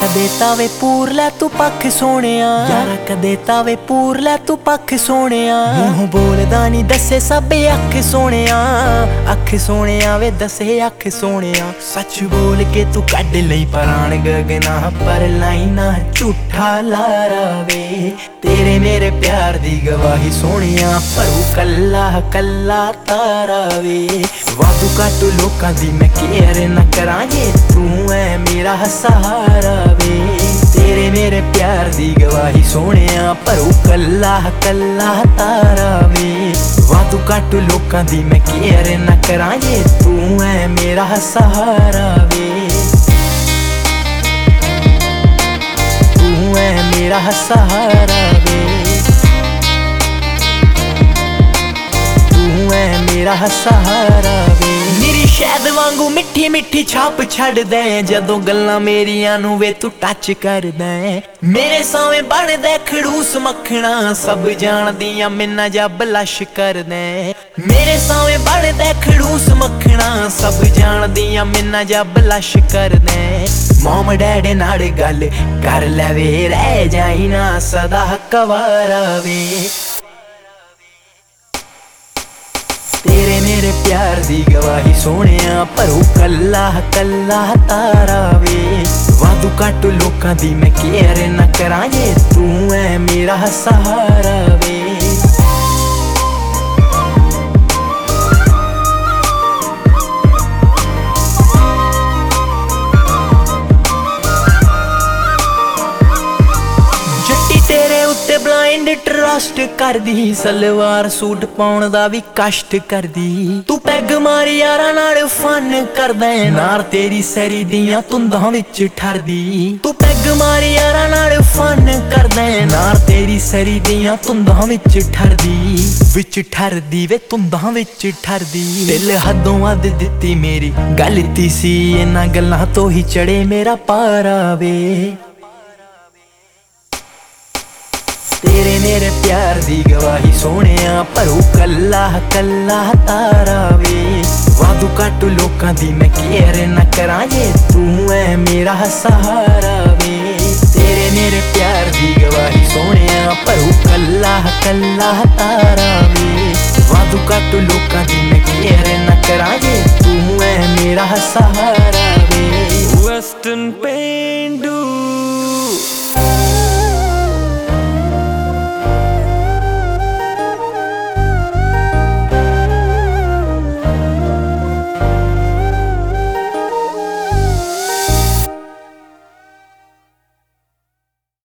ਕਦੇ ਤਾਵੇ ਪੂਰ ਲੈ ਤੂੰ ਪੱਖ ਸੋਹਣਿਆ, ਯਾਰਾ ਕਦੇ ਤਾਵੇ ਪੂਰ ਲੈ ਤੂੰ ਪੱਖ ਸੋਹਣਿਆ। ਮੂੰਹ ਬੋਲਦਾ ਨਹੀਂ ਦੱਸੇ ਸਭ ਅੱਖ ਸੋਹਣਿਆ, ਅੱਖ ਸੋਹਣਿਆ ਵੇ ਦੱਸੇ ਅੱਖ ਸੋਹਣਿਆ। ਸੱਚ ਬੋਲ ਕੇ ਤੂੰ ਕੱਢ ਲਈ ਪਰਾਣ ਗਗਨਾ, ਪਰ ਲਾਈਨਾ ਝੂਠਾ ਲਾਰਾ ਵੇ। ਤੇਰੇ ਮੇਰੇ ਪਿਆਰ ਦੀ ਗਵਾਹੀ ਸੋਹਣਿਆ, ਭਰੂ ਕੱਲਾ ਕੱਲਾ ਤਾਰਾ ਵੇ। ਵਾਧੂ ਘੱਟ ਲੋਕਾਂ ਦੀ ਮੈਂ ਕੇਅਰ ਨਾ ਕਰਾਂ, ਜੇ ਤੂੰ ਐ ਮੇਰਾ ਸਹਾਰਾ ਵੇ। ਤੇਰੇ ਮੇਰੇ ਪਿਆਰ ਦੀ ਗਵਾਹੀ ਸੋਹਣਿਆ, ਭਰੂ ਕੱਲਾ ਕੱਲਾ ਤਾਰਾ ਵੇ। ਵਾਧੂ ਘੱਟ ਲੋਕਾਂ ਦੀ ਮੈਂ ਕੇਅਰ ਨਾ ਕਰਾਂ, ਜੇ ਤੂੰ ਐ ਮੇਰਾ ਸਹਾਰਾ ਵੇ। ਤੂੰ ਐ ਮੇਰਾ ਸਹਾਰਾ ਵੇ, ਤੂੰ ਐ ਮੇਰਾ ਸਹਾਰਾ ਵੇ। ਮੇਰੀ ਸ਼ਹਿਦ ਵਾਂਗੂ ਮਿੱਠੀ ਮਿੱਠੀ ਛਾਪ ਛੱਡਦਾ, ਜਦੋਂ ਗੱਲਾਂ ਮੇਰੀਆਂ ਨੂੰ ਵੇ ਤੂੰ ਟੱਚ ਕਰਦਾ। ਮੇਰੇ ਸਾਵੇਂ ਬਣਦਾ ਖੜੂਸ ਮੱਖਣਾ, ਸਭ ਜਾਣਦੀਆਂ ਮੈਨਾਂ ਜਾ ਬਲਸ਼ ਕਰਦਾ। ਮੇਰੇ ਸਾਵੇਂ ਬਣਦਾ ਖੜੂਸ ਮੱਖਣਾ, ਸਭ ਜਾਣਦੀਆਂ ਮੈਨਾਂ ਜਾ ਬਲਸ਼ ਕਰਦਾ। ਮੋਮ ਡੈਡੀ ਨਾਲ ਗੱਲ ਕਰ ਲੈ ਵੇ, ਰਹਿ ਜਾਈ ਨਾ ਸਦਾ ਕਵਾਰਾ ਵੇ। ਤੇਰੇ ਮੇਰੇ ਪਿਆਰ ਦੀ ਗਵਾਹੀ ਸੋਹਣਿਆ, ਭਰੂ ਕੱਲਾ ਕੱਲਾ ਤਾਰਾ ਵੇ। ਵਾਧੂ ਘੱਟ ਲੋਕਾਂ ਦੀ ਮੈਂ ਕੇਅਰ ਨਾ ਕਰਾਂ, ਜੇ ਤੂੰ ਐ ਮੇਰਾ ਸਹਾਰਾ ਵੇ। ਤੇਰੇ ਉੱਤੇ ਬਲਾਈਂਡ ਟਰਸਟ ਕਰਦੀ, ਸਲਵਾਰ ਸੂਟ ਪਾਉਣ ਦਾ ਵੀ ਕਸ਼ਟ ਕਰਦੀ। ਤੂੰ ਪੈਗ ਮਾਰ ਯਾਰਾਂ ਨਾਲ ਫਨ ਕਰਦਾ, ਨਾਰ ਤੇਰੀ ਸਰੀ ਦੀਆਂ ਧੁੰਦਾਂ ਵਿੱਚ ਠਰਦੀ। ਤੂੰ ਪੈਗ ਮਾਰ ਯਾਰਾਂ ਨਾਲ ਫਨ ਕਰਦਾ, ਨਾਰ ਤੇਰੀ ਸਰੀ ਦੀਆਂ ਧੁੰਦਾਂ ਵਿੱਚ ਠਰਦੀ। ਵਿੱਚ ਠਰਦੀ ਵੇ ਧੁੰਦਾਂ ਵਿੱਚ ਠਰਦੀ। ਦਿਲ ਹੱਦੋਂ ਵੱਧ ਦਿੱਤੀ ਮੇਰੀ ਗਲਤੀ ਸੀ, ਇਹਨਾਂ ਗੱਲਾਂ ਤੋਂ ਹੀ ਚੜੇ ਮੇਰਾ ਪਾਰਾ ਵੇ। ਤੇਰੇ ਮੇਰੇ ਪਿਆਰ ਦੀ ਗਵਾਹੀ ਸੋਹਣਿਆ, ਭਰੂ ਕੱਲਾ ਕੱਲਾ ਤਾਰਾ ਵੇ। ਵਾਧੂ ਘੱਟ ਲੋਕਾਂ ਦੀ ਮੈਂ ਕੇਅਰ ਨਾ ਕਰਾਂ, ਜੇ ਤੂੰ ਐ ਮੇਰਾ ਸਹਾਰਾ ਵੇ। ਤੇਰੇ ਮੇਰੇ ਪਿਆਰ ਦੀ ਗਵਾਹੀ ਸੋਹਣਿਆ, ਭਰੂ ਕੱਲਾ ਕੱਲਾ ਤਾਰਾ ਵੇ। ਵਾਧੂ ਘੱਟ ਲੋਕਾਂ ਦੀ ਮੈਂ ਕੇਅਰ ਨਾ ਕਰਾਂ, ਜੇ ਤੂੰ ਐ ਮੇਰਾ ਸਹਾਰਾ ਵੇ। Western pain